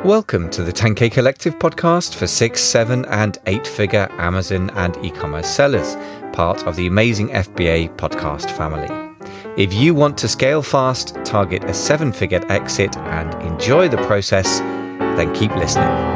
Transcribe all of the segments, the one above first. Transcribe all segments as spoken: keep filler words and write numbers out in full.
Welcome to the ten K Collective podcast for six, seven, and eight-figure Amazon and e-commerce sellers, part of the amazing F B A podcast family. If you want to scale fast, target a seven-figure exit, and enjoy the process, then keep listening.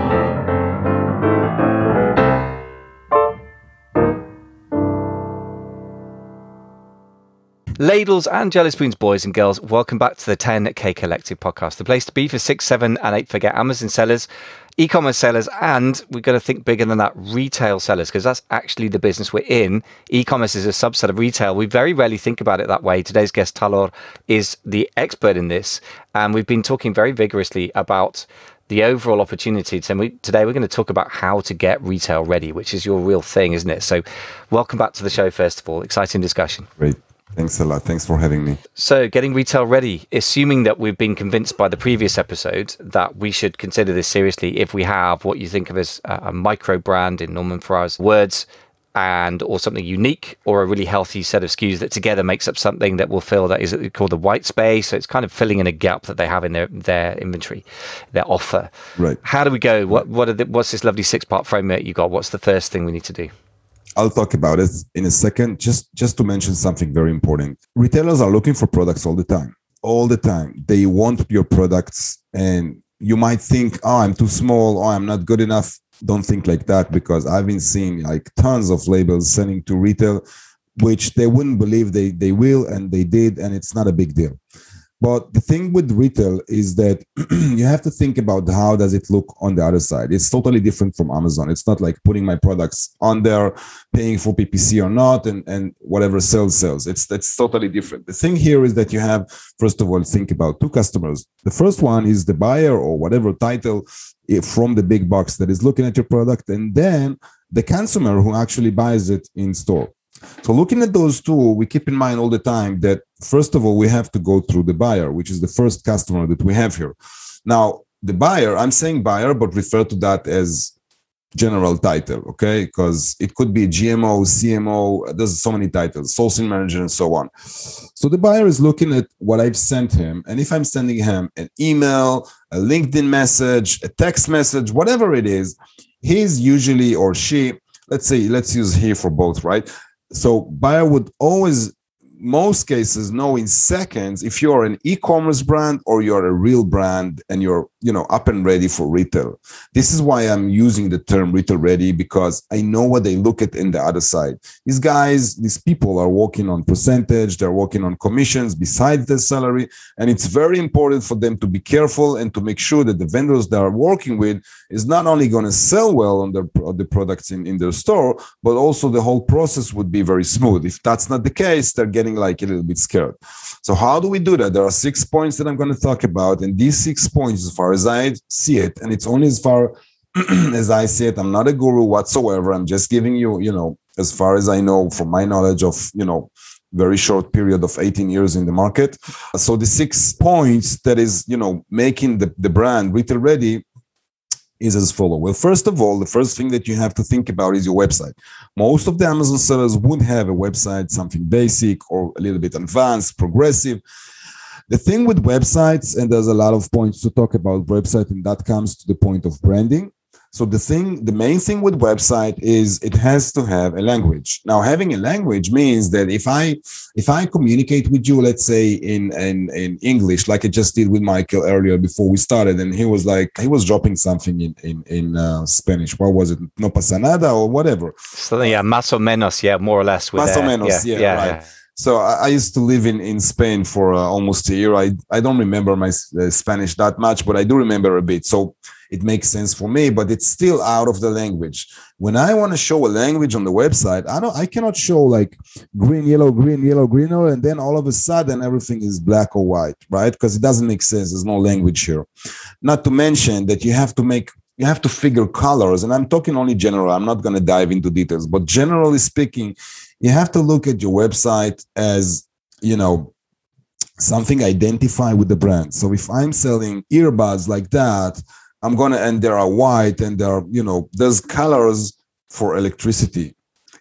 Ladles and jelly spoons, boys and girls, welcome back to the ten K Collective podcast, the place to be for six, seven, and eight-figure Amazon sellers, e-commerce sellers, and we're going to think bigger than that, retail sellers, because that's actually the business we're in. E-commerce is a subset of retail. We very rarely think about it that way. Today's guest, Talor, is the expert in this, and we've been talking very vigorously about the overall opportunity. So we, today we're going to talk about how to get retail ready, which is your real thing, isn't it? So welcome back to the show, first of all. Exciting discussion. Great. Thanks a lot. Thanks for having me. So getting retail ready, assuming that we've been convinced by the previous episode that we should consider this seriously if we have what you think of as a micro brand in Norman Farrar's words, and or something unique or a really healthy set of S K Us that together makes up something that will fill that is called the white space. So it's kind of filling in a gap that they have in their, their inventory, their offer. Right. How do we go? What what are the, what's this lovely six-part framework you got? What's the first thing we need to do? I'll talk about it in a second. Just, just to mention something very important. Retailers are looking for products all the time. All the time. They want your products, and you might think, oh, I'm too small, oh, I'm not good enough. Don't think like that, because I've been seeing like tons of labels sending to retail, which they wouldn't believe they, they will, and they did, and it's not a big deal. But the thing with retail is that you have to think about how does it look on the other side. It's totally different from Amazon. It's not like putting my products on there, paying for P P C or not, and, and whatever sells, sells. It's that's totally different. The thing here is that you have, first of all, think about two customers. The first one is the buyer or whatever title from the big box that is looking at your product, and then the consumer who actually buys it in store. So looking at those two, we keep in mind all the time that, first of all, we have to go through the buyer, which is the first customer that we have here. Now, the buyer, I'm saying buyer, but refer to that as general title, okay? Because it could be G M O, C M O, there's so many titles, sourcing manager, and so on. So the buyer is looking at what I've sent him, and if I'm sending him an email, a LinkedIn message, a text message, whatever it is, he's usually, or she, let's say, let's use he for both, right? So buyer would always, most cases, know in seconds if you're an e-commerce brand or you're a real brand and you're, you know, up and ready for retail. This is why I'm using the term retail ready, because I know what they look at in the other side. These guys, these people are working on percentage, they're working on commissions besides their salary. And it's very important for them to be careful and to make sure that the vendors they are working with is not only going to sell well on their on the products in, in their store, but also the whole process would be very smooth. If that's not the case, they're getting like a little bit scared. So how do we do that? There are six points that I'm going to talk about, and these six points, as far as I see it, and it's only as far as I see it, I'm not a guru whatsoever. I'm just giving you, you know, as far as I know from my knowledge of, you know, very short period of eighteen years in the market. So the six points that is, you know, making the, the brand retail ready is as follows. Well, first of all, the first thing that you have to think about is your website. Most of the Amazon sellers would have a website, something basic or a little bit advanced, progressive. The thing with websites, and there's a lot of points to talk about website, and that comes to the point of branding. So the thing, the main thing with website is it has to have a language. Now, having a language means that if I if I communicate with you, let's say in in, in English, like I just did with Michael earlier before we started, and he was like he was dropping something in in in uh, Spanish. What was it? No pasa nada or whatever. So yeah, más o menos, yeah, more or less. With más o menos, yeah, yeah, yeah, right. Yeah. So I, I used to live in, in Spain for uh, almost a year. I, I don't remember my uh, Spanish that much, but I do remember a bit. So it makes sense for me, but it's still out of the language. When I want to show a language on the website, I don't, I cannot show like green, yellow, green, yellow, green, and then all of a sudden everything is black or white, right? Because it doesn't make sense. There's no language here. Not to mention that you have to make You have to figure colors, and I'm talking only general. I'm not going to dive into details, but generally speaking, you have to look at your website as, you know, something identify with the brand. So if I'm selling earbuds like that, I'm going to, and they are white and there are, you know, there's colors for electricity.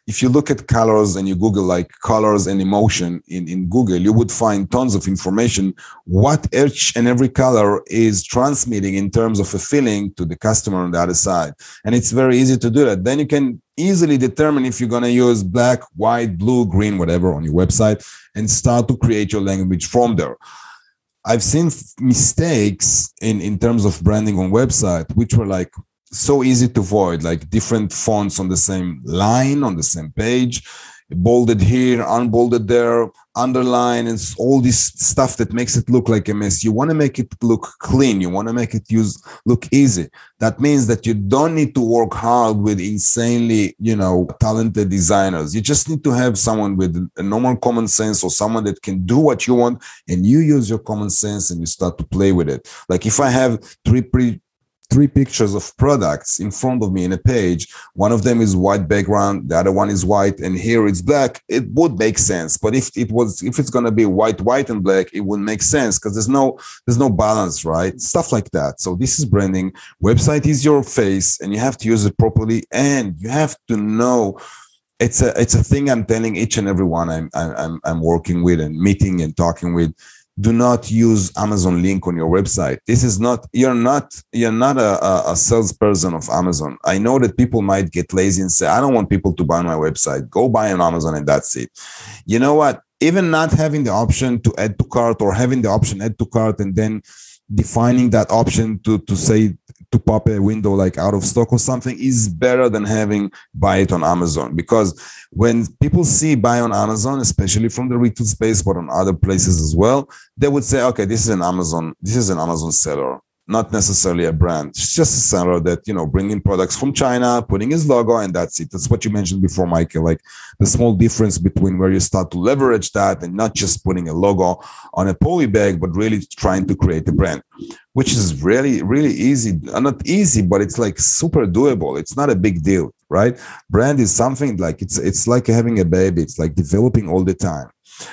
if you look at colors and you Google like colors and emotion in, in Google, you would find tons of information what each and every color is transmitting in terms of a feeling to the customer on the other side. And it's very easy to do that. Then you can easily determine if you're going to use black, white, blue, green, whatever on your website, and start to create your language from there. I've seen mistakes in, in terms of branding on website, which were like so easy to avoid, like different fonts on the same line, on the same page, bolded here, unbolded there, underline, and all this stuff that makes it look like a mess. You want to make it look clean. You want to make it use look easy. That means that you don't need to work hard with insanely, you know, talented designers. You just need to have someone with a normal common sense, or someone that can do what you want, and you use your common sense and you start to play with it. Like if I have three pre three pictures of products in front of me in a page, one of them is white background, the other one is white, and here it's black, it would make sense. But if it was, if it's going to be white, white and black, it wouldn't make sense because there's no, there's no balance, right? Stuff like that. So this is branding. Website is your face and you have to use it properly, and you have to know it's a, it's a thing I'm telling each and every one I'm, I'm, I'm working with and meeting and talking with. Do not use Amazon link on your website. This is not, you're not, you're not a, a salesperson of Amazon. I know that people might get lazy and say, I don't want people to buy on my website. Go buy on Amazon and that's it. You know what? Even not having the option to add to cart, or having the option add to cart and then defining that option to, to say, to pop a window like out of stock or something, is better than having buy it on Amazon. Because when people see buy on Amazon, especially from the retail space, but on other places as well, they would say, okay, this is an Amazon, this is an Amazon seller, not necessarily a brand. It's just a seller that, you know, bringing products from China, putting his logo, and that's it. That's what you mentioned before, Michael, like the small difference between where you start to leverage that and not just putting a logo on a poly bag, but really trying to create a brand, which is really, really easy. Not easy, but it's like super doable. It's not a big deal, right? Brand is something like, it's, it's like having a baby. It's like developing all the time.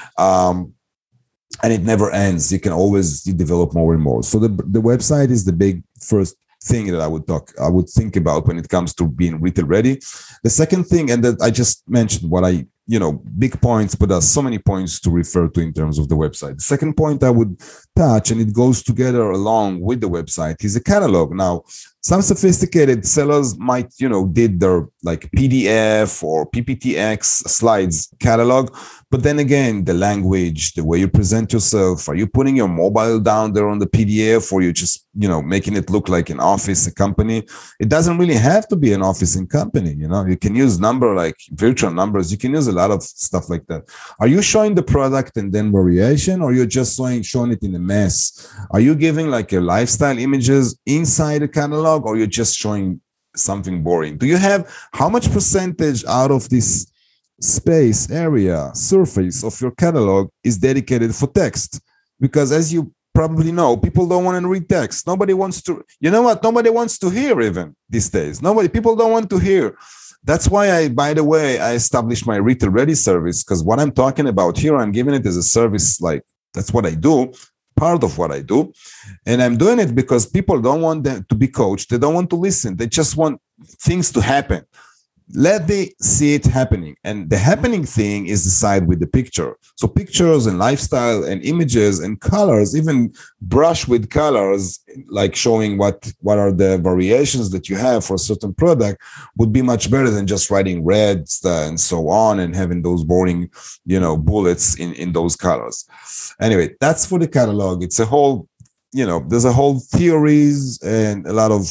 Um, And it never ends. You can always develop more and more. So the the website is the big first thing that I would talk, I would think about when it comes to being retail ready. The second thing, and that I just mentioned what I, you know, big points, but there's so many points to refer to in terms of the website. The second point I would touch, and it goes together along with the website, is a catalog. Now, some sophisticated sellers might, you know, did their like P D F or P P T X slides catalog. But then again, the language, the way you present yourself, are you putting your mobile down there on the P D F, or you just, you know, making it look like an office, a company? It doesn't really have to be an office and company. You know, you can use number like virtual numbers. You can use a lot of stuff like that. Are you showing the product and then variation, or you're just showing, showing it in a mess? Are you giving like a lifestyle images inside the catalog, or you're just showing something boring? Do you have, how much percentage out of this space area surface of your catalog is dedicated for text? Because as you probably know, people don't want to read text. Nobody wants to, you know what? Nobody wants to hear even these days. Nobody, people don't want to hear. That's why I, by the way, I established my Retail Ready service, because what I'm talking about here, I'm giving it as a service. Like, that's what I do, part of what I do. And I'm doing it because people don't want them to be coached. They don't want to listen. They just want things to happen. Let me see it happening. And the happening thing is the side with the picture. So pictures and lifestyle and images and colors, even brush with colors, like showing what, what are the variations that you have for a certain product, would be much better than just writing reds and so on and having those boring, you know, bullets in, in those colors. Anyway, that's for the catalog. It's a whole, you know, there's a whole theories and a lot of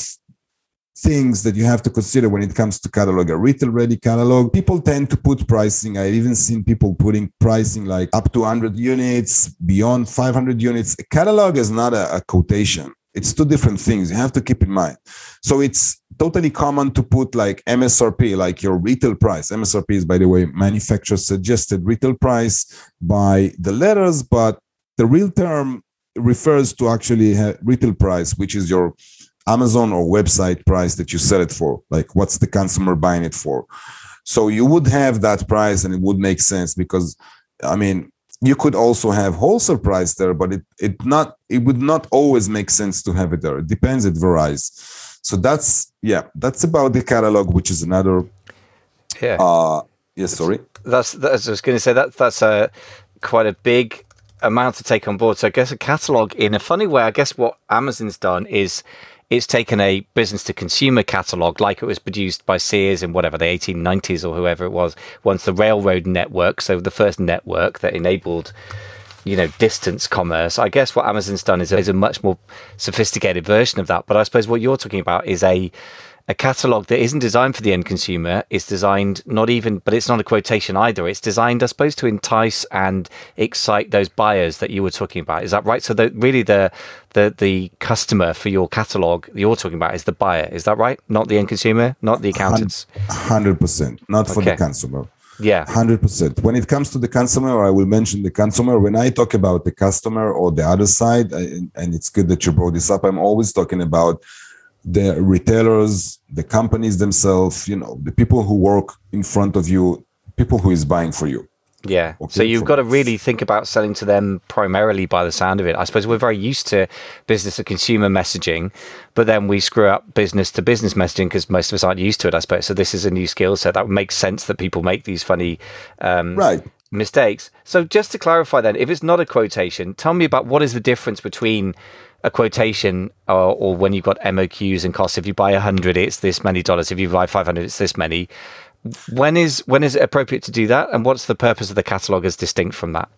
things that you have to consider when it comes to catalog. A retail ready catalog, people tend to put pricing. I've even seen people putting pricing like up to one hundred units, beyond five hundred units. A catalog is not a, a quotation. It's two different things. You have to keep in mind. So it's totally common to put like M S R P, like your retail price. M S R P is, by the way, manufacturer suggested retail price by the letters, but the real term refers to actually retail price, which is your Amazon or website price that you sell it for. Like, what's the consumer buying it for? So you would have that price, and it would make sense, because, I mean, you could also have wholesale price there, but it it not it would not always make sense to have it there. It depends. It varies. So that's yeah, that's about the catalog, which is another yeah. Uh, Yes, sorry. That's, that's I was going to say that that's a quite a big amount to take on board. So I guess a catalog, in a funny way, I guess what Amazon's done is it's taken a business to consumer catalog like it was produced by Sears in whatever the eighteen nineties or whoever it was, once the railroad network, so the first network that enabled, you know, distance commerce. I guess what Amazon's done is, is a much more sophisticated version of that. But I suppose what you're talking about is a a catalog that isn't designed for the end consumer. It's designed not even, but it's not a quotation either. It's designed, I suppose, to entice and excite those buyers that you were talking about. Is that right? So the, really the the the customer for your catalog you're talking about is the buyer. Is that right? Not the end consumer, not the accountants. one hundred percent, not for okay. the consumer. Yeah. one hundred percent. When it comes to the consumer, I will mention the consumer. When I talk about the customer or the other side, I, and it's good that you brought this up, I'm always talking about the retailers, the companies themselves, you know, the people who work in front of you, people who is buying for you. Yeah. Okay? So you've got to really think about selling to them primarily by the sound of it. I suppose we're very used to business to consumer messaging, but then we screw up business to business messaging because most of us aren't used to it, I suppose. So this is a new skill set. That makes sense that people make these funny um, right. mistakes. So just to clarify then, if it's not a quotation, tell me about what is the difference between a quotation or, or when you've got M O Qs and costs. If you buy one hundred, it's this many dollars. If you buy five hundred, it's this many. When is when is it appropriate to do that? And what's the purpose of the catalog as distinct from that?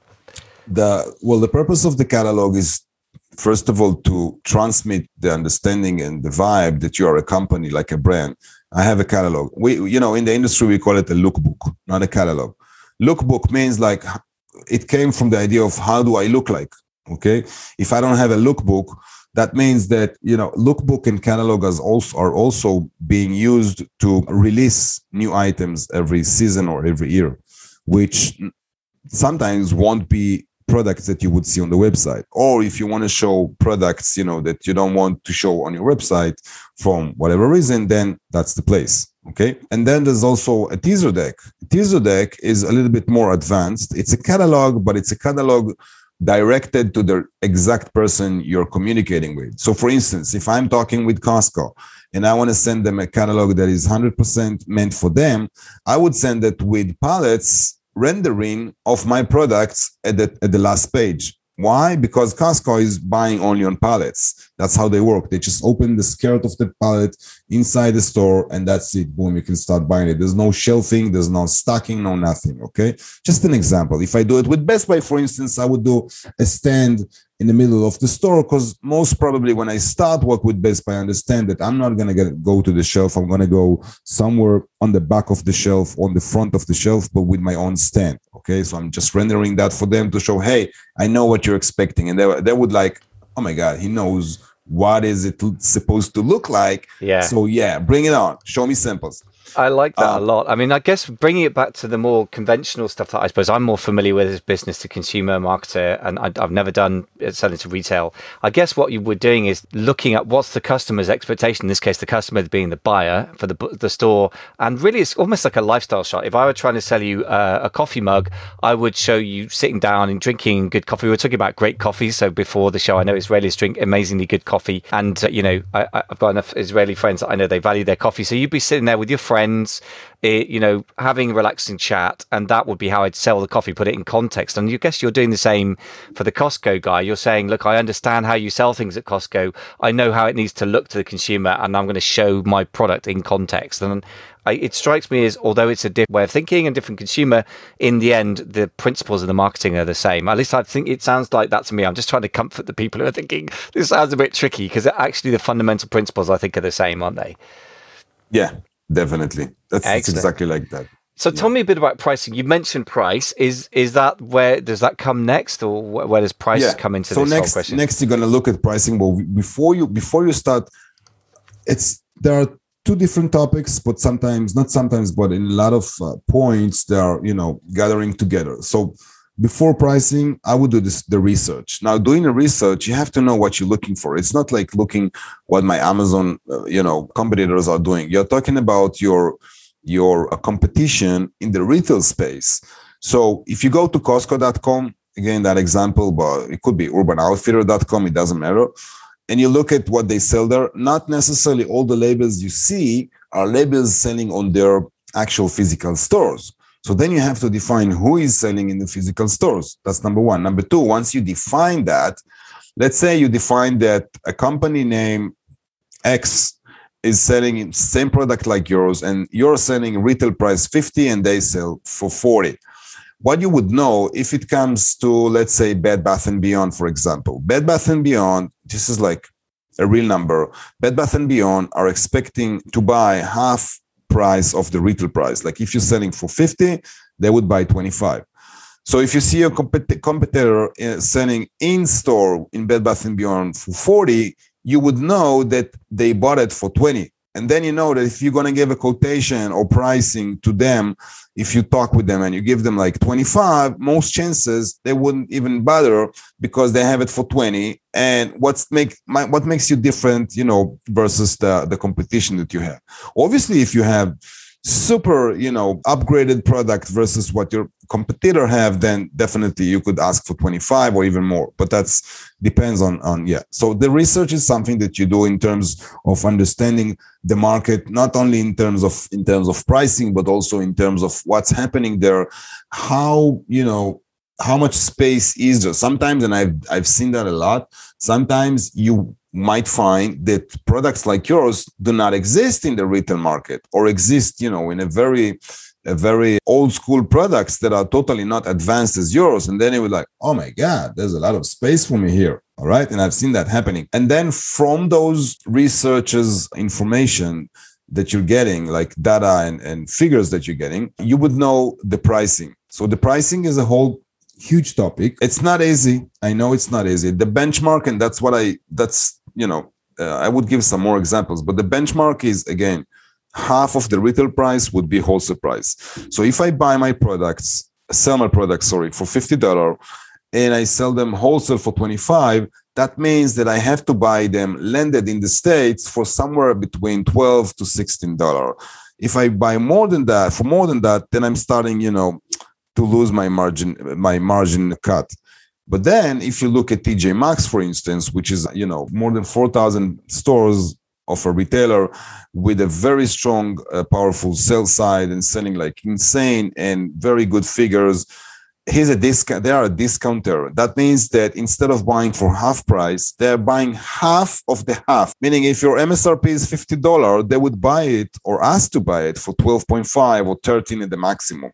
The Well, the purpose of the catalog is, first of all, to transmit the understanding and the vibe that you are a company, like a brand. I have a catalog. We, you know, in the industry, we call it a lookbook, not a catalog. Lookbook means like it came from the idea of how do I look like? Okay. If I don't have a lookbook, that means that, you know, lookbook and catalog is also, are also being used to release new items every season or every year, which sometimes won't be products that you would see on the website. Or if you want to show products, you know, that you don't want to show on your website from whatever reason, then that's the place. Okay. And then there's also a teaser deck. A teaser deck is a little bit more advanced. It's a catalog, but it's a catalog directed to the exact person you're communicating with. So for instance, if I'm talking with Costco and I want to send them a catalog that is one hundred percent meant for them, I would send it with palettes rendering of my products at the, at the last page. Why? Because Costco is buying only on pallets. That's how they work. They just open the skirt of the pallet inside the store and that's it. Boom, you can start buying it. There's no shelving, there's no stocking, no nothing, okay? Just an example. If I do it with Best Buy, for instance, I would do a stand in the middle of the store because most probably when I start work with Best Buy, I understand that I'm not going to get go to the shelf. I'm going to go somewhere on the back of the shelf, on the front of the shelf, but with my own stand, okay? So I'm just rendering that for them to show, hey, I know what you're expecting. And they, they would like, oh my God, he knows what is it supposed to look like. Yeah. So yeah, bring it on. Show me samples. I like that Um, a lot. I mean, I guess bringing it back to the more conventional stuff that I suppose I'm more familiar with as business to consumer marketer, and I, I've never done selling to retail. I guess what you were doing is looking at what's the customer's expectation. In this case, the customer being the buyer for the the store, and really, it's almost like a lifestyle shot. If I were trying to sell you uh, a coffee mug, I would show you sitting down and drinking good coffee. We were talking about great coffee, so before the show, I know Israelis drink amazingly good coffee, and uh, you know, I, I've got enough Israeli friends that I know they value their coffee. So you'd be sitting there with your friends. It, you know, having a relaxing chat, and that would be how I'd sell the coffee, put it in context. And you guess you're doing the same for the Costco guy. You're saying, look, I understand how you sell things at Costco. I know how it needs to look to the consumer, and I'm going to show my product in context. And I, it strikes me as, although it's a different way of thinking and different consumer, in the end, the principles of the marketing are the same. At least I think it sounds like that to me. I'm just trying to comfort the people who are thinking this sounds a bit tricky, because actually the fundamental principles, I think, are the same, aren't they? Yeah. Definitely. That's, that's exactly like that. So yeah. Tell me a bit about pricing. You mentioned price. Is is that where does that come next, or where does price yeah. come into so this next, whole question? Next, you're gonna look at pricing. Well, before you before you start, it's there are two different topics, but sometimes not sometimes, but in a lot of uh, points they are you know gathering together. So before pricing, I would do this the research. Now, doing the research, you have to know what you're looking for. It's not like looking what my Amazon, uh, you know, competitors are doing. You're talking about your your uh, competition in the retail space. So if you go to Costco dot com, again, that example, but it could be Urban Outfitter dot com, it doesn't matter. And you look at what they sell there, not necessarily all the labels you see are labels selling on their actual physical stores. So then you have to define who is selling in the physical stores. That's number one. Number two, once you define that, let's say you define that a company name X is selling same product like yours, and you're selling retail price fifty and they sell for forty. What you would know if it comes to, let's say, Bed Bath and Beyond, for example. Bed Bath and Beyond, this is like a real number. Bed Bath and Beyond are expecting to buy half price of the retail price. Like if you're selling for fifty, they would buy twenty-five. So if you see a compet- competitor selling in store in Bed Bath and Beyond for forty, you would know that they bought it for twenty. And then you know that if you're going to give a quotation or pricing to them, if you talk with them and you give them like twenty-five, most chances they wouldn't even bother because they have it for twenty. And what's make my, what makes you different, you know, versus the, the competition that you have? Obviously, if you have super, you know, upgraded product versus what your competitor have, then definitely you could ask for twenty-five or even more. But that's depends on, on, yeah. So the research is something that you do in terms of understanding the market, not only in terms of, in terms of pricing, but also in terms of what's happening there, how, you know, how much space is there. Sometimes, and I've, I've seen that a lot, sometimes you might find that products like yours do not exist in the retail market or exist, you know, in a very, a very old school products that are totally not advanced as yours. And then it would like, oh my God, there's a lot of space for me here. All right. And I've seen that happening. And then from those researchers' information that you're getting, like data and, and figures that you're getting, you would know the pricing. So the pricing is a whole huge topic. It's not easy. I know it's not easy. The benchmark, and that's what I, that's, you know, uh, I would give some more examples, but the benchmark is, again, half of the retail price would be wholesale price. So if I buy my products, sell my products, sorry, for fifty dollars and I sell them wholesale for twenty-five dollars, that means that I have to buy them landed in the States for somewhere between twelve to sixteen dollars. If I buy more than that, for more than that, then I'm starting, you know, to lose my margin, my margin cut. But then if you look at T J Maxx, for instance, which is, you know, more than four thousand stores of a retailer with a very strong, uh, powerful sales side and selling like insane and very good figures, here's a discount. They are a discounter. That means that instead of buying for half price, they're buying half of the half. Meaning if your M S R P is fifty dollars, they would buy it or ask to buy it for twelve point five or thirteen at the maximum.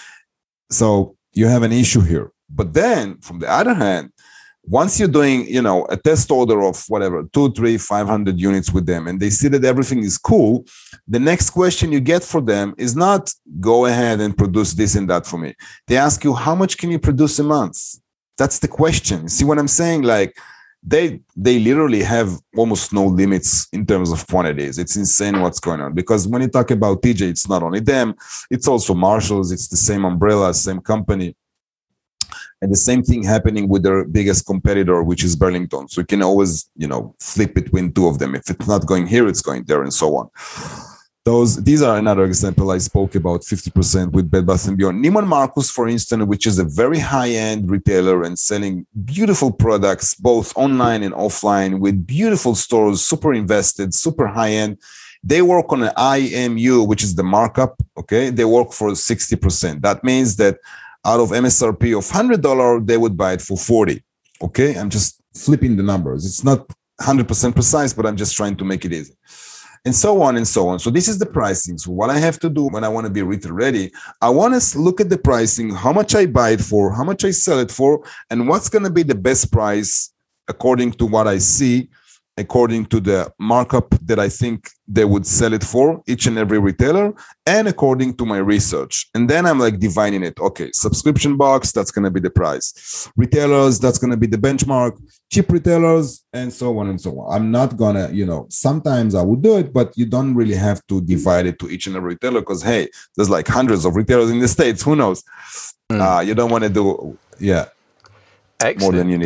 So you have an issue here. But then from the other hand, once you're doing, you know, a test order of whatever, two, three, five hundred units with them, and they see that everything is cool, the next question you get for them is not go ahead and produce this and that for me. They ask you, how much can you produce a month? That's the question. See what I'm saying? Like they, they literally have almost no limits in terms of quantities. It's insane what's going on. Because when you talk about T J, it's not only them, it's also Marshalls. It's the same umbrella, same company. And the same thing happening with their biggest competitor, which is Burlington. So you can always, you know, flip between two of them. If it's not going here, it's going there, and so on. Those, these are another example. I spoke about fifty percent with Bed Bath and Beyond. Neiman Marcus, for instance, which is a very high-end retailer and selling beautiful products, both online and offline, with beautiful stores, super invested, super high-end. They work on an I M U, which is the markup. Okay, they work for sixty percent. That means that out of M S R P of one hundred dollars, they would buy it for forty dollars. Okay, I'm just flipping the numbers. It's not one hundred percent precise, but I'm just trying to make it easy. And so on and so on. So this is the pricing. So what I have to do when I want to be retail ready, I want to look at the pricing, how much I buy it for, how much I sell it for, and what's going to be the best price according to what I see, according to the markup that I think they would sell it for, each and every retailer, and according to my research. And then I'm like dividing it. Okay, subscription box, that's going to be the price. Retailers, that's going to be the benchmark. Cheap retailers, and so on and so on. I'm not going to, you know, sometimes I would do it, but you don't really have to divide it to each and every retailer because, hey, there's like hundreds of retailers in the States. Who knows? Mm. Uh, you don't want to do, yeah, Excellent. more than you need.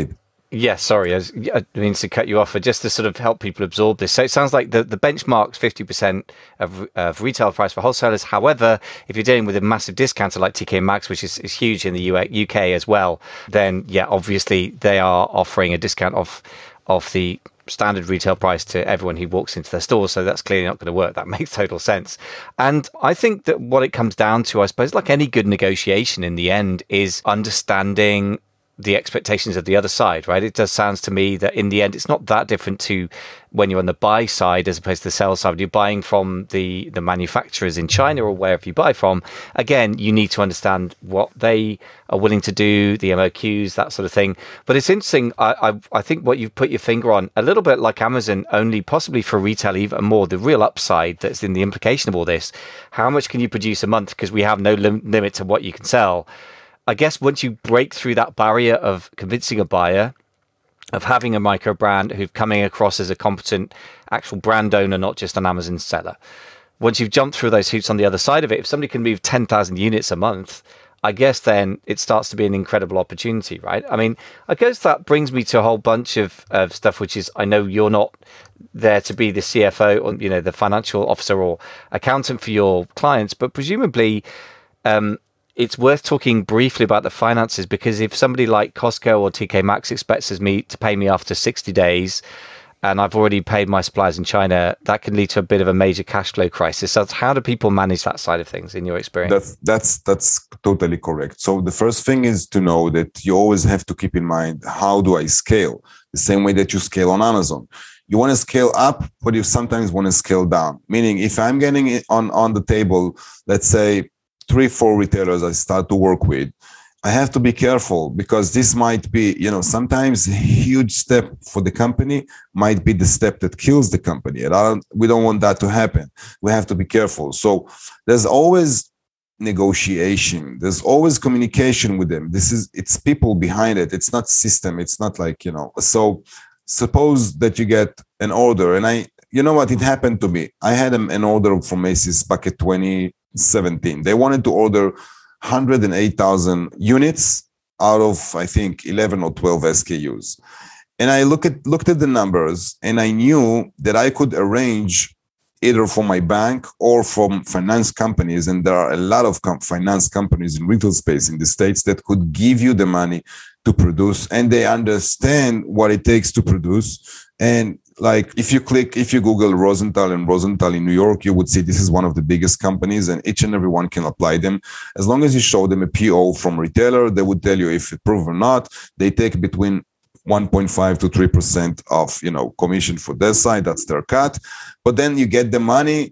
Yeah, sorry, I, was, I mean to cut you off, but just to sort of help people absorb this. So it sounds like the, the benchmark's fifty percent of, of retail price for wholesalers. However, if you're dealing with a massive discounter like T K Maxx, which is, is huge in the U K as well, then yeah, obviously they are offering a discount off, off the standard retail price to everyone who walks into their store. So that's clearly not going to work. That makes total sense. And I think that what it comes down to, I suppose, like any good negotiation in the end, is understanding the expectations of the other side, right? It does sound to me that in the end, it's not that different to when you're on the buy side as opposed to the sell side. You're buying from the, the manufacturers in China or wherever you buy from. Again, you need to understand what they are willing to do, the M O Qs, that sort of thing. But it's interesting. I, I, I think what you've put your finger on, a little bit like Amazon, only possibly for retail even more, the real upside that's in the implication of all this. How much can you produce a month? Because we have no lim- limit to what you can sell. I guess once you break through that barrier of convincing a buyer, of having a micro brand who's coming across as a competent actual brand owner, not just an Amazon seller. Once you've jumped through those hoops on the other side of it, if somebody can move ten thousand units a month, I guess then it starts to be an incredible opportunity, right? I mean, I guess that brings me to a whole bunch of, of stuff, which is, I know you're not there to be the C F O or, you know, the financial officer or accountant for your clients, but presumably, um, it's worth talking briefly about the finances, because if somebody like Costco or T K Maxx expects me to pay me after sixty days, and I've already paid my suppliers in China, that can lead to a bit of a major cash flow crisis. So how do people manage that side of things in your experience? That's that's that's totally correct. So the first thing is to know that you always have to keep in mind, how do I scale? The same way that you scale on Amazon. You want to scale up, but you sometimes want to scale down. Meaning, if I'm getting it on, on the table, let's say, three, four retailers I start to work with, I have to be careful, because this might be, you know, sometimes a huge step for the company might be the step that kills the company. And I don't, we don't want that to happen. We have to be careful. So there's always negotiation. There's always communication with them. This is, it's people behind it. It's not system. It's not like, you know, so suppose that you get an order, and I, you know what, it happened to me. I had an order from Macy's back at twenty seventeen. They wanted to order one hundred eight thousand units out of, I think, eleven or twelve S K Us. And I look at looked at the numbers, and I knew that I could arrange either from my bank or from finance companies. And there are a lot of com- finance companies in retail space in the States that could give you the money to produce, and they understand what it takes to produce. And like, if you click, if you Google Rosenthal and Rosenthal in New York, you would see this is one of the biggest companies, and each and every one can apply them. As long as you show them a P O from retailer, they would tell you if it proved or not. They take between one point five to three percent of, you know, commission for their side. That's their cut. But then you get the money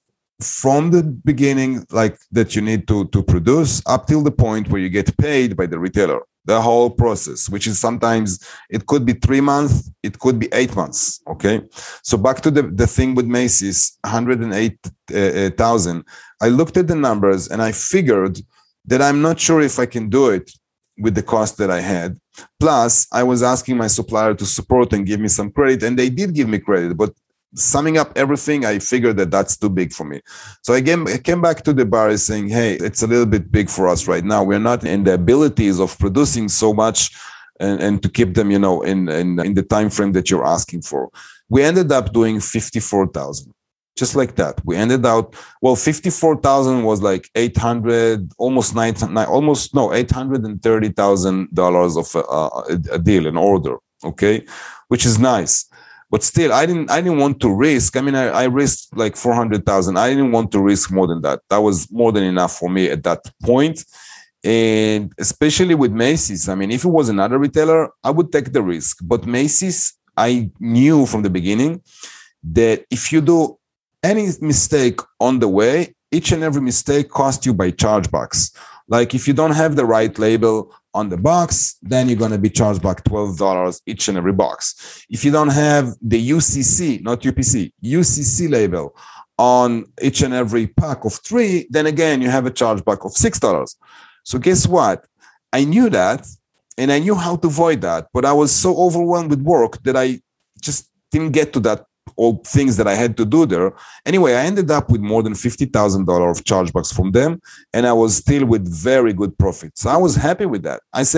from the beginning, like that you need to, to produce, up till the point where you get paid by the retailer. The whole process, which is sometimes, it could be three months, it could be eight months. Okay. So back to the, the thing with Macy's, one hundred eight thousand. I looked at the numbers and I figured that I'm not sure if I can do it with the cost that I had. Plus, I was asking my supplier to support and give me some credit, and they did give me credit, but summing up everything, I figured that that's too big for me. So again, I came back to the bar saying, hey, it's a little bit big for us right now. We're not in the abilities of producing so much and, and to keep them, you know, in, in, in the time frame that you're asking for. We ended up doing fifty-four thousand, just like that. We ended out, well, fifty-four thousand was like eight hundred, almost nine, almost, no, eight hundred thirty thousand dollars of a, a, a deal, an order, okay, which is nice. But still, I didn't. I didn't want to risk. I mean, I, I risked like four hundred thousand. I didn't want to risk more than that. That was more than enough for me at that point. And especially with Macy's, I mean, if it was another retailer, I would take the risk. But Macy's, I knew from the beginning that if you do any mistake on the way, each and every mistake costs you by chargebacks. Like if you don't have the right label on the box, then you're going to be charged back twelve dollars each and every box. If you don't have the U C C, not U P C, U C C label on each and every pack of three, then again, you have a chargeback of six dollars. So guess what? I knew that, and I knew how to avoid that, but I was so overwhelmed with work that I just didn't get to that, all things that I had to do there. Anyway, I ended up with more than fifty thousand dollars of chargebacks from them, and I was still with very good profits. So I was happy with that. I said,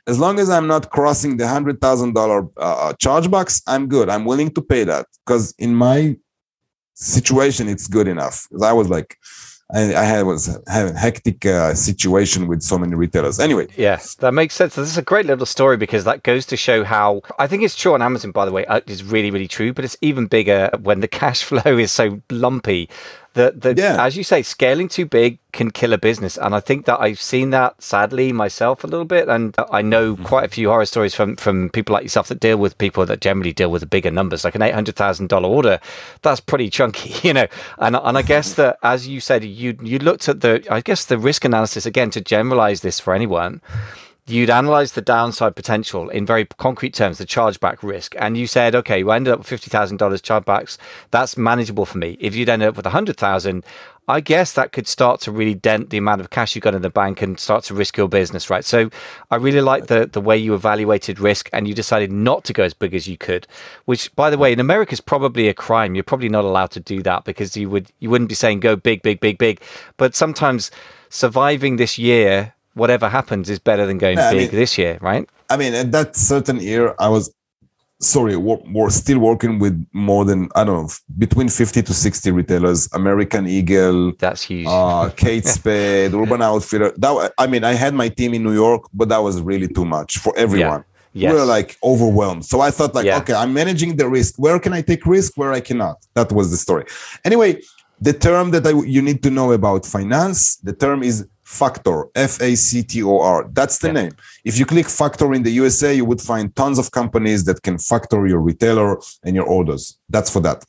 As long as I'm not crossing the one hundred thousand dollars uh, charge box, I'm good. I'm willing to pay that because in my situation, it's good enough. Because I was like, I, I had was having a hectic uh, situation with so many retailers. Anyway. Yes, that makes sense. This is a great little story because that goes to show how, I think it's true on Amazon, by the way, it's really, really true, but it's even bigger when the cash flow is so lumpy. The, the, yeah. As you say, scaling too big can kill a business. And I think that I've seen that, sadly, myself a little bit. And I know quite a few horror stories from, from people like yourself that deal with people that generally deal with the bigger numbers, like an eight hundred thousand dollars order. That's pretty chunky, you know. And and I guess that, as you said, you you looked at the, I guess, the risk analysis, again, to generalize this for anyone. You'd analyze the downside potential in very concrete terms, the chargeback risk. And you said, okay, we ended up with fifty thousand dollars chargebacks. That's manageable for me. If you'd ended up with one hundred thousand dollars, I guess that could start to really dent the amount of cash you got in the bank and start to risk your business, right? So I really like the, the way you evaluated risk and you decided not to go as big as you could, which, by the way, in America is probably a crime. You're probably not allowed to do that because you, would, you wouldn't be saying go big, big, big, big. But sometimes surviving this year, whatever happens, is better than going yeah, big I mean, this year, right? I mean, at that certain year, I was, sorry, we're, we're still working with more than, I don't know, between fifty to sixty retailers, American Eagle. That's huge. Uh, Kate Spade, Urban Outfitter. That, I mean, I had my team in New York, but that was really too much for everyone. Yeah. Yes. We were like overwhelmed. So I thought like, yeah. okay, I'm managing the risk. Where can I take risk? Where I cannot. That was the story. Anyway, the term that I, you need to know about finance, the term is Factor, F A C T O R. That's the yeah. name. If you click Factor in the U S A, you would find tons of companies that can factor your retailer and your orders. That's for that.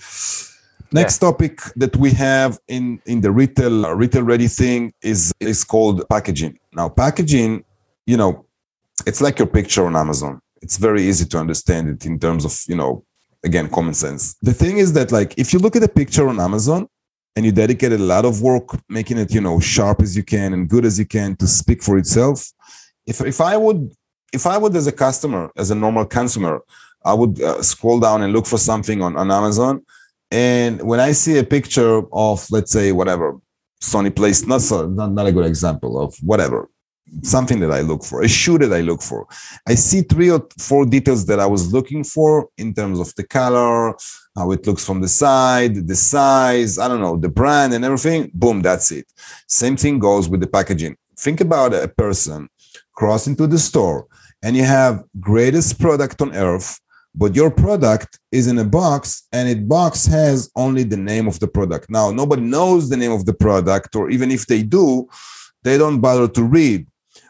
Next yeah. topic that we have in, in the retail, uh, retail ready thing is, is called packaging. Now, packaging, you know, it's like your picture on Amazon. It's very easy to understand it in terms of, you know, again, common sense. The thing is that, like, if you look at a picture on Amazon, and you dedicated a lot of work making it, you know, sharp as you can and good as you can to speak for itself. If if I would, if I would as a customer, as a normal consumer, I would uh, scroll down and look for something on, on Amazon. And when I see a picture of, let's say, whatever, Sony Place, not, so, not, not a good example of whatever, something that I look for, a shoe that I look for. I see three or four details that I was looking for in terms of the color, how it looks from the side, the size, I don't know, the brand and everything. Boom, that's it. Same thing goes with the packaging. Think about a person crossing to the store and you have greatest product on earth, but your product is in a box and it box has only the name of the product. Now, nobody knows the name of the product, or even if they do, they don't bother to read.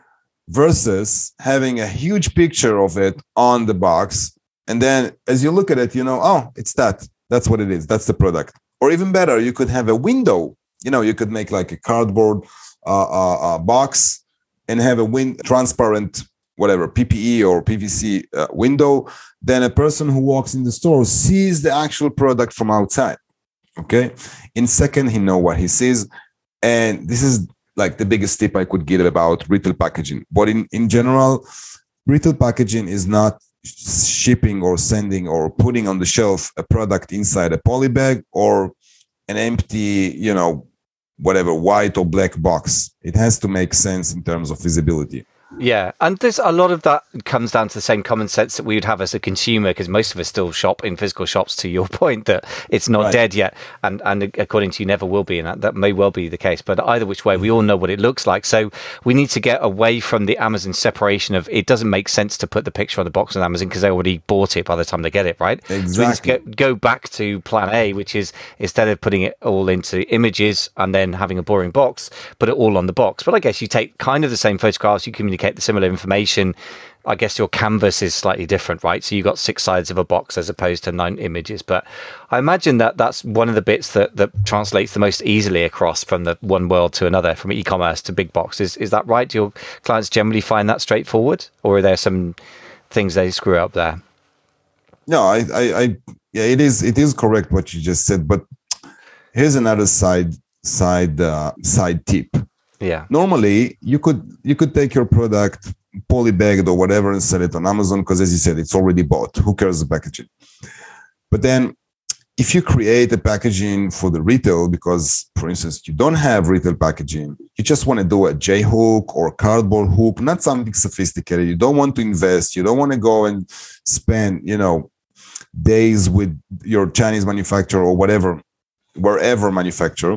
Versus having a huge picture of it on the box. And then as you look at it, you know, oh, it's that. That's what it is. That's the product. Or even better, you could have a window. You know, you could make like a cardboard uh, uh, uh, box and have a win- transparent, whatever, P P E or P V C uh, window. Then a person who walks in the store sees the actual product from outside. Okay. In second, he know what he sees. And this is like the biggest tip I could give about retail packaging. But in, in general, retail packaging is not shipping or sending or putting on the shelf a product inside a poly bag or an empty, you know, whatever, white or black box. It has to make sense in terms of visibility. Yeah, and there's a lot of that comes down to the same common sense that we would have as a consumer, because most of us still shop in physical shops, to your point, that it's not right. dead yet. And and according to you, never will be. And that, that may well be the case. But either which way, we all know what it looks like. So we need to get away from the Amazon separation of, it doesn't make sense to put the picture on the box on Amazon because they already bought it by the time they get it, right? Exactly. So we need to get, go back to plan A, which is instead of putting it all into images and then having a boring box, put it all on the box. But I guess you take kind of the same photographs, you communicate the similar information. I guess your canvas is slightly different, right? So you've got six sides of a box as opposed to nine images. But I imagine that that's one of the bits that, that translates the most easily across from the one world to another, from e-commerce to big box. Is, is that right? Do your clients generally find that straightforward? Or are there some things they screw up there? No, I, I, I yeah, it is, it is correct what you just said. But here's another side, side, uh, side tip. Yeah. Normally, you could you could take your product polybagged or whatever and sell it on Amazon because, as you said, it's already bought. Who cares the packaging? But then, if you create a packaging for the retail, because for instance, you don't have retail packaging, you just want to do a J hook or cardboard hook, not something sophisticated. You don't want to invest. You don't want to go and spend, you know, days with your Chinese manufacturer or whatever, wherever manufacturer.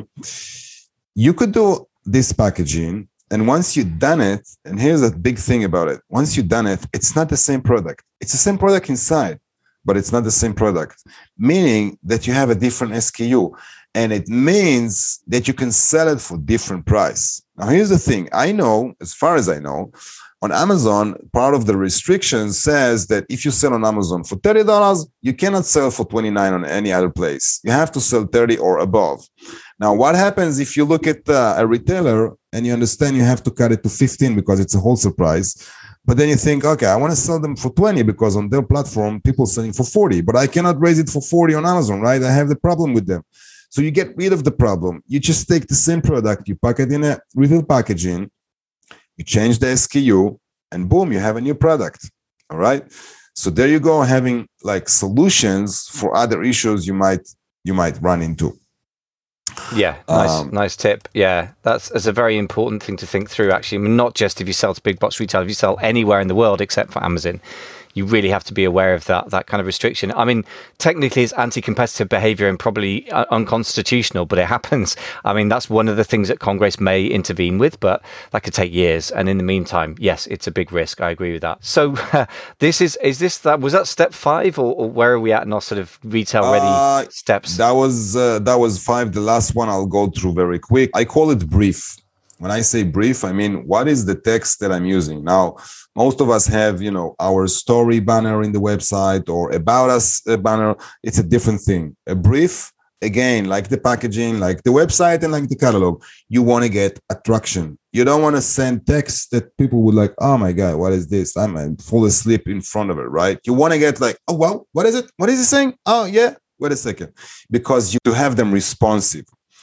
You could do this packaging. And once you've done it, and here's a big thing about it. Once you've done it, it's not the same product. It's the same product inside, but it's not the same product, meaning that you have a different S K U. And it means that you can sell it for different price. Now, here's the thing. I know, as far as I know, on Amazon, part of the restriction says that if you sell on Amazon for thirty dollars, you cannot sell for twenty-nine dollars on any other place. You have to sell thirty or above. Now, what happens if you look at uh, a retailer and you understand you have to cut it to fifteen because it's a wholesale price, but then you think, okay, I want to sell them for twenty because on their platform, people are selling for forty, but I cannot raise it for forty on Amazon, right? I have the problem with them. So you get rid of the problem. You just take the same product, you pack it in a retail packaging, you change the S K U, and boom, you have a new product. All right. So there you go, having like solutions for other issues you might you might run into. Yeah, nice, Um, nice tip. Yeah, that's, that's a very important thing to think through, actually. I mean, not just if you sell to big box retail, if you sell anywhere in the world except for Amazon, you really have to be aware of that that kind of restriction. I mean, technically it's anti-competitive behavior and probably uh, unconstitutional, but it happens. I mean, that's one of the things that Congress may intervene with, but that could take years. And in the meantime, yes, it's a big risk. I agree with that. So uh, this is, is this, that was that step five, or, or where are we at in our sort of retail ready Uh, steps? That was uh, that was five. The last one I'll go through very quick. I call it brief. When I say brief, I mean, what is the text that I'm using? Now, most of us have, you know, our story banner in the website or about us banner. It's a different thing. A brief, again, like the packaging, like the website and like the catalog, you want to get attraction. You don't want to send text that people would like, oh my God, what is this? I'm uh, fall asleep in front of it, right? You want to get like, oh, well, what is it? What is he saying? Oh, yeah. Wait a second. Because you to have them responsive.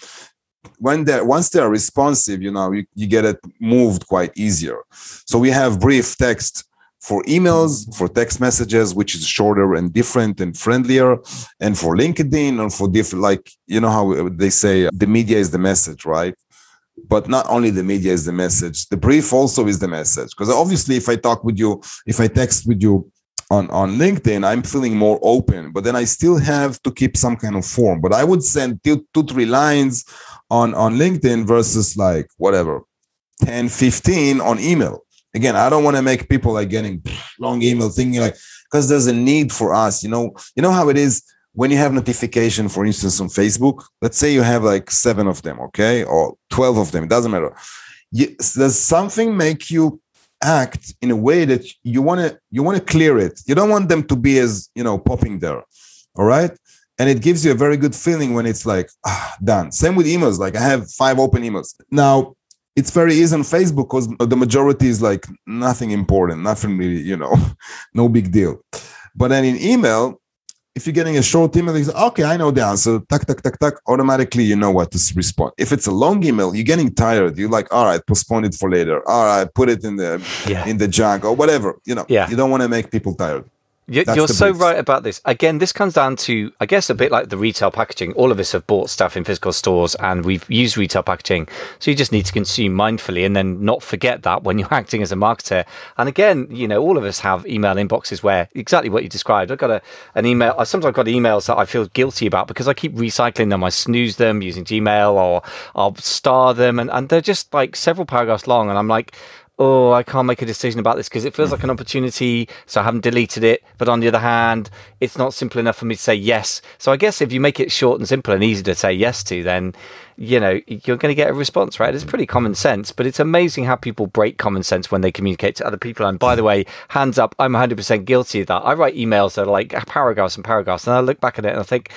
When they're once they're responsive, you know, you, you get it moved quite easier. So we have brief text for emails, for text messages, which is shorter and different and friendlier, and for LinkedIn and for different, like, you know how they say the media is the message, right? But not only the media is the message, the brief also is the message. Because obviously, if I talk with you, if I text with you on, on LinkedIn, I'm feeling more open, but then I still have to keep some kind of form. But I would send two, two three lines on, on LinkedIn versus like whatever, ten, fifteen on email. Again, I don't want to make people like getting long email thinking like, because there's a need for us, you know, you know how it is when you have notification, for instance, on Facebook. Let's say you have like seven of them, okay, or twelve of them, it doesn't matter. You, does something make you act in a way that you want to you want to clear it? You don't want them to be as, you know, popping there, all right? And it gives you a very good feeling when it's like, ah, done. Same with emails. Like I have five open emails. Now, it's very easy on Facebook because the majority is like nothing important, nothing really, you know, no big deal. But then in email, if you're getting a short email, you say, okay, I know the answer. Tuck, tuck, tuck, tuck. Automatically, you know what to respond. If it's a long email, you're getting tired. You're like, all right, postpone it for later. All right, put it in the yeah. in the junk or whatever. You know, yeah. You don't want to make people tired. You're so right about this. Again, this comes down to, I guess, a bit like the retail packaging. All of us have bought stuff in physical stores and we've used retail packaging. So you just need to consume mindfully and then not forget that when you're acting as a marketer. And again, you know, all of us have email inboxes where exactly what you described. I've got a, an email. I sometimes I've got emails that I feel guilty about because I keep recycling them. I snooze them using Gmail or I'll star them. And, and they're just like several paragraphs long. And I'm like, oh, I can't make a decision about this because it feels like an opportunity, so I haven't deleted it. But on the other hand, it's not simple enough for me to say yes. So I guess if you make it short and simple and easy to say yes to, then, you know, you're going to get a response, right? It's pretty common sense, but it's amazing how people break common sense when they communicate to other people. And by the way, hands up, I'm one hundred percent guilty of that. I write emails that are like paragraphs and paragraphs, and I look back at it and I think,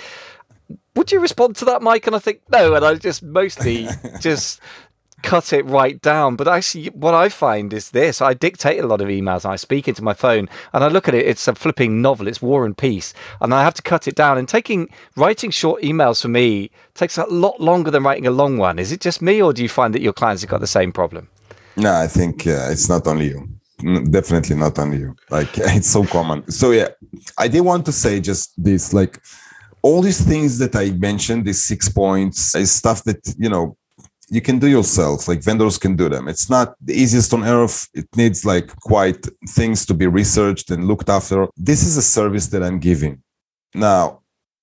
would you respond to that, Mike? And I think, no. And I just mostly just cut it right down. But actually what I find is this: I dictate a lot of emails and I speak into my phone and I look at it, it's a flipping novel, it's War and Peace, and I have to cut it down. And taking writing short emails for me takes a lot longer than writing a long one. Is it just me, or do you find that your clients have got the same problem? No, I think uh, it's not only you. Definitely not only you. Like, it's so common. So yeah, I did want to say just this, like, all these things that I mentioned, these six points, is stuff that, you know, you can do yourself, like vendors can do them. It's not the easiest on earth. It needs like quite things to be researched and looked after. This is a service that I'm giving. Now,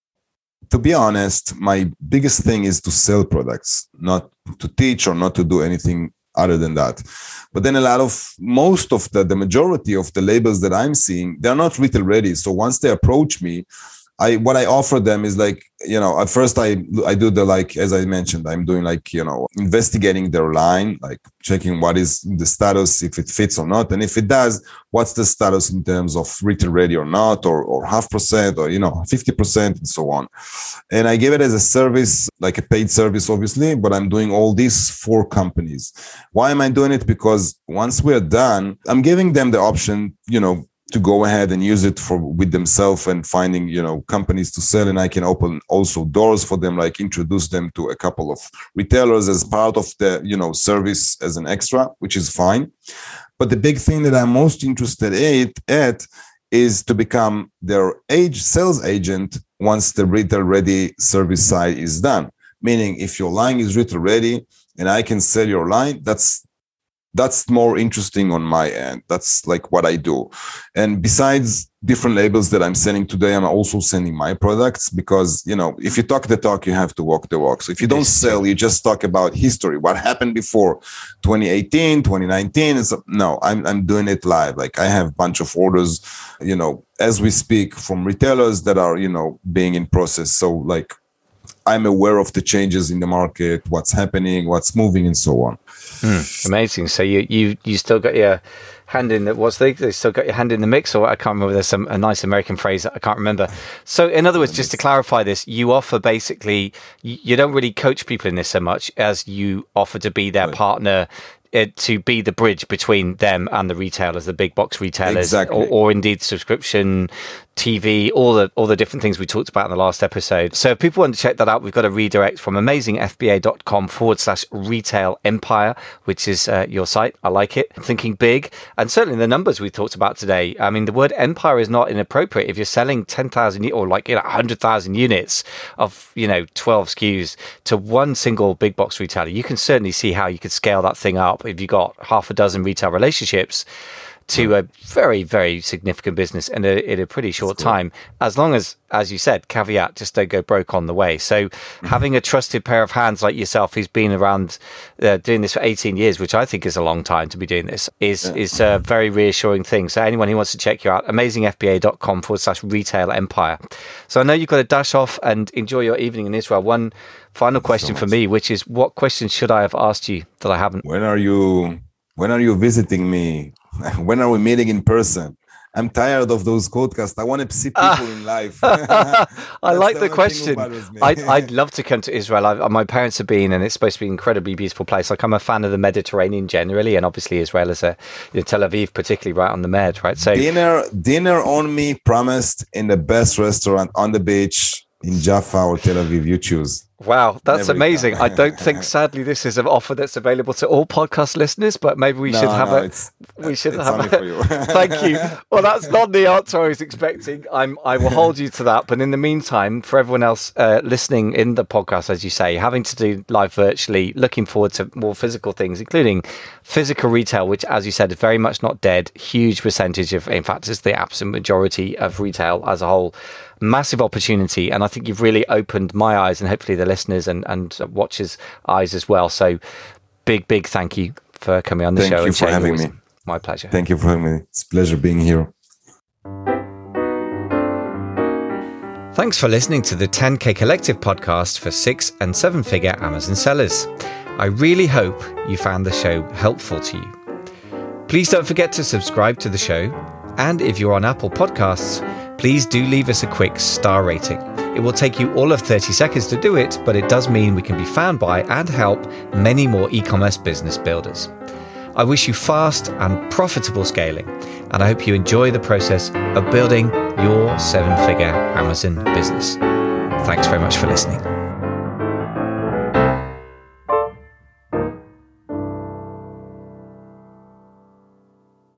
to be honest, my biggest thing is to sell products, not to teach or not to do anything other than that. But then a lot of, most of the, the majority of the labels that I'm seeing, they're not retail ready. So once they approach me, I, what I offer them is like, you know, at first I, I do the, like, as I mentioned, I'm doing like, you know, investigating their line, like checking what is the status, if it fits or not. And if it does, what's the status in terms of retail ready or not, or, or half percent, or, you know, fifty percent and so on. And I give it as a service, like a paid service, obviously, but I'm doing all these for companies. Why am I doing it? Because once we're done, I'm giving them the option, you know, to go ahead and use it for with themselves and finding, you know, companies to sell. And I can open also doors for them, like introduce them to a couple of retailers as part of the, you know, service as an extra, which is fine. But the big thing that I'm most interested in, at is to become their age sales agent once the retail ready service side is done. Meaning if your line is retail ready and I can sell your line, that's That's more interesting on my end. That's like what I do. And besides different labels that I'm sending today, I'm also sending my products because, you know, if you talk the talk, you have to walk the walk. So if you don't sell, you just talk about history, what happened before twenty eighteen, twenty nineteen. And so, no, I'm, I'm doing it live. Like I have a bunch of orders, you know, as we speak from retailers that are, you know, being in process. So like, I'm aware of the changes in the market, what's happening, what's moving, and so on. Mm, amazing. So you you you still got your hand in the what's they they still got your hand in the mix, or I can't remember. There's some a nice American phrase that I can't remember. So in other words, just to clarify this, you offer basically you, you don't really coach people in this so much as you offer to be their right. partner. It, to be the bridge between them and the retailers, the big box retailers, exactly. or, or indeed subscription, T V, all the all the different things we talked about in the last episode. So if people want to check that out, we've got a redirect from amazingfba.com forward slash retail empire, which is uh, your site. I like it. Thinking big. And certainly the numbers we talked about today. I mean, the word empire is not inappropriate. If you're selling ten thousand or like, you know, one hundred thousand units of, you know, twelve S K Us to one single big box retailer, you can certainly see how you could scale that thing up if you got half a dozen retail relationships to a very, very significant business in a, in a pretty short time, as long as, as you said, caveat, just don't go broke on the way. So mm-hmm. having a trusted pair of hands like yourself who's been around uh, doing this for eighteen years, which I think is a long time to be doing this, is, yeah. is a very reassuring thing. So anyone who wants to check you out, amazingfba.com forward slash retail empire. So I know you've got to dash off and enjoy your evening in Israel. One final question so for me, which is, what questions should I have asked you that I haven't? When are you, when are you visiting me? When are we meeting in person? I'm tired of those podcasts. I want to see people uh, in life. I like the, the question. I'd, I'd love to come to Israel. I, my parents have been, and it's supposed to be an incredibly beautiful place. Like I'm a fan of the Mediterranean generally, and obviously Israel is a, you know, Tel Aviv particularly right on the Med, right? So dinner, dinner on me, promised in the best restaurant on the beach in Jaffa or Tel Aviv. You choose. Wow, that's amazing. I don't think, sadly, this is an offer that's available to all podcast listeners, but maybe we no, should have no, a. It's, we should it's have only a. For you. Thank you. Well, that's not the answer I was expecting. I'm. I will hold you to that. But in the meantime, for everyone else uh, listening in the podcast, as you say, having to do live virtually, looking forward to more physical things, including physical retail, which, as you said, is very much not dead. Huge percentage of, in fact, it's the absolute majority of retail as a whole. Massive opportunity, and I think you've really opened my eyes and hopefully the listeners and, and watchers' eyes as well. So big, big thank you for coming on the thank show. Thank you and for having me. My pleasure. Thank you for having me. It's a pleasure being here. Thanks for listening to the ten K Collective podcast for six and seven figure Amazon sellers. I really hope you found the show helpful to you. Please don't forget to subscribe to the show, and if you're on Apple Podcasts, please do leave us a quick star rating. It will take you all of thirty seconds to do it, but it does mean we can be found by and help many more e-commerce business builders. I wish you fast and profitable scaling, and I hope you enjoy the process of building your seven-figure Amazon business. Thanks very much for listening.